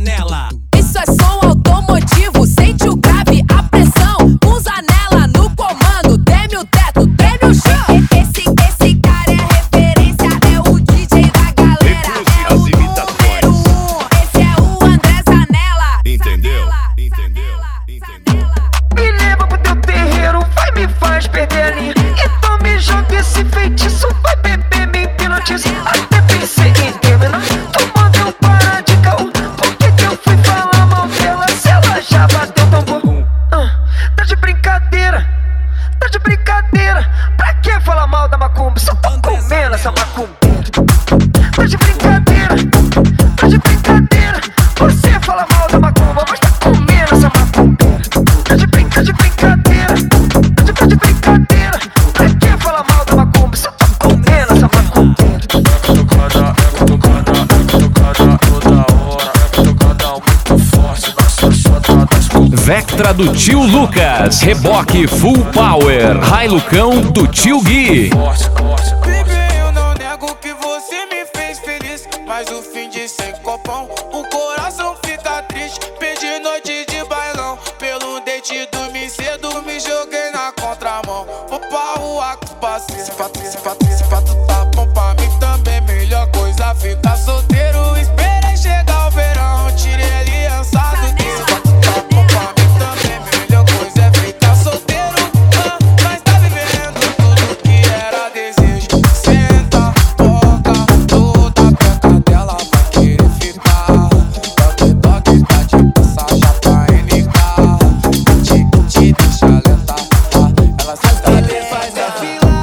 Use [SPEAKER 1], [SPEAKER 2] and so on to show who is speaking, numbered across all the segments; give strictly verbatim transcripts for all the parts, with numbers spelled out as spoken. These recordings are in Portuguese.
[SPEAKER 1] janela.
[SPEAKER 2] Isso é som automotivo, sente o grave, a pressão. Com Zanella no comando, treme o teto, treme o chão. Esse, esse cara é referência, é o D J da galera. É o número um, esse é o André Zanella.
[SPEAKER 3] Entendeu? Entendeu? Entendeu?
[SPEAKER 4] Me leva pro teu terreiro, vai me faz perder a linha. Então me joga esse feitiço, vai beber, me hipnotiza. Até pensei em terminar, tomando eu para de caô. Por que que eu fui falar mal dela se ela já bateu tambor? Ah, tá de brincadeira, tá de brincadeira. Pra que falar mal da macumba? Só tô comendo essa macumba. Tá de brincadeira, tá de brincadeira. Você fala mal da macumba, mas tá comendo essa macumba. Tá de brincadeira, tá de brincadeira, tá de, tá de brincadeira. Pra que falar mal da macumba? Só tô comendo essa macumba.
[SPEAKER 5] Vectra do tio Lucas, reboque Full Power, Hilucão do tio Gui.
[SPEAKER 6] Baby, eu não nego que você me fez feliz, mas o fim de sem copão, o coração fica triste. Perdi noite de bailão, pelo date dormi cedo, me joguei na contramão. Vou pra rua com passei, se fato, se fato, se fato tá bom pra mim também. Melhor coisa ficar solteiro, esperei chegar o verão, tirei a aliança do dedo. Se fato tá bom pra mim também, melhor coisa é ficar solteiro. Ah, mas tá vivendo tudo que era desejo. Senta, toca, toda a peca dela vai querer ficar. Toque, toque, tá de passagem pra N K. Te, te deixa lenta, ela sabe que faz a fila.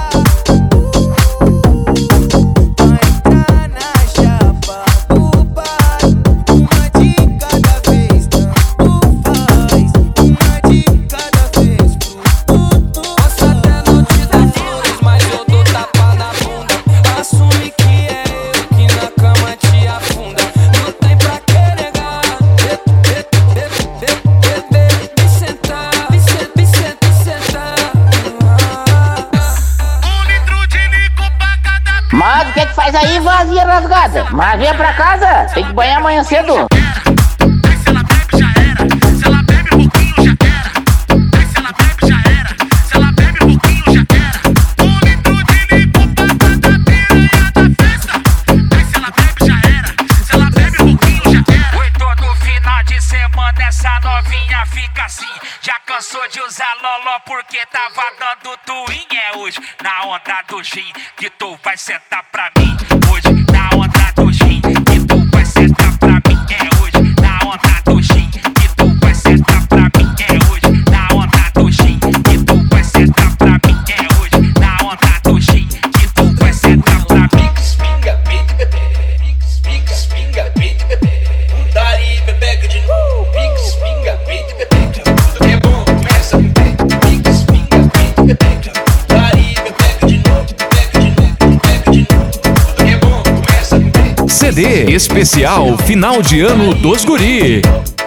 [SPEAKER 7] Mas o que que faz aí, vazia rasgada? Mas venha pra casa, tem que banhar amanhã cedo.
[SPEAKER 3] Se ela bebe já era, se ela bebe um pouquinho já era. Se ela bebe já era, se ela bebe um pouquinho já era. Um litro de limpo pra cada piranha da festa. Se ela bebe já era, se ela bebe um pouquinho já era.
[SPEAKER 8] Oi, todo final de semana essa novinha fica assim. Já cansou de usar loló porque tava dando twin. É hoje na onda do gin que tu vai sentar pra mim. Hoje na onda do gin que tu vai sentar pra mim. É hoje na onda do gin que tu vai sentar pra mim. É hoje na onda do gin que tu vai sentar pra mim. É hoje na onda do gin que tu vai sentar pra mim.
[SPEAKER 9] Pinga, pinga, bebê. Pinga, pinga, pinga, bebê. Putaria, bebeca de novo. Pinga, pinga, bebê. Tudo que é bom começa com bem. Pinga, pinga, pinga, bebê. Putaria, bebeca de novo. Bebeca de novo, bebeca de novo. Tudo que é bom começa com bem.
[SPEAKER 5] C D especial final de ano dos guri.